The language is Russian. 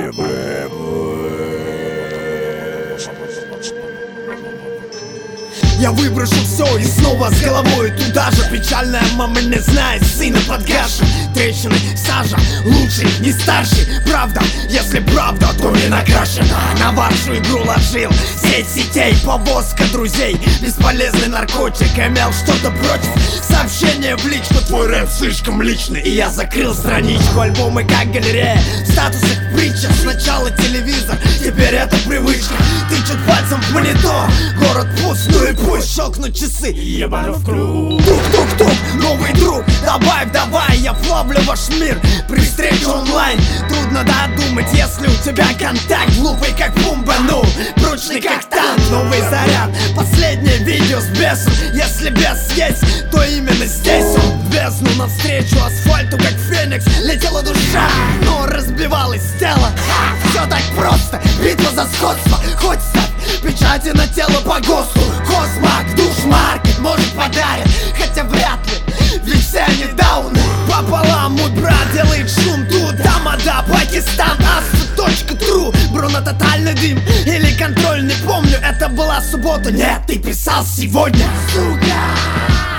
Я выброшу все и снова с головой туда же. Печальная мама не знает сына подгашен. Трещины, сажа, лучший, не старший. Правда, если правда, то не накрашена. На вашу игру ложил сеть сетей, повозка друзей. Бесполезный наркотик, имел что-то против. Сообщение в личку, твой рэп слишком личный. И я закрыл страничку, альбомы как галерея. В статусах притча, сначала телевизор, теперь это привычка. Тычут пальцем в монитор, город пуст, ну и пусть щелкнут часы. Ебану в круг. Тук-тук-тук, новый друг, добавь, давай, я плавлю ваш мир при встрече онлайн. Трудно додумать, если у тебя контакт. Глупый как пумба, ну, прочный как танк. Новый заряд, последнее видео с бесом. Если бес есть, то именно здесь он в бездну. Навстречу асфальту, как феникс, летела душа, но разбивалось тело. Все так просто, битва за сходство. Хоть ставь печати на тело по ГОСТу. Космак, душмаркет, может подарит, хотя вряд ли, ведь все они дауны. Пополам мой брат делает шум тут. Тамада, Пакистан, Асу.тру. Бруно, тотальный дым или контроль, не помню. Это была суббота, нет, ты писал сегодня, сука.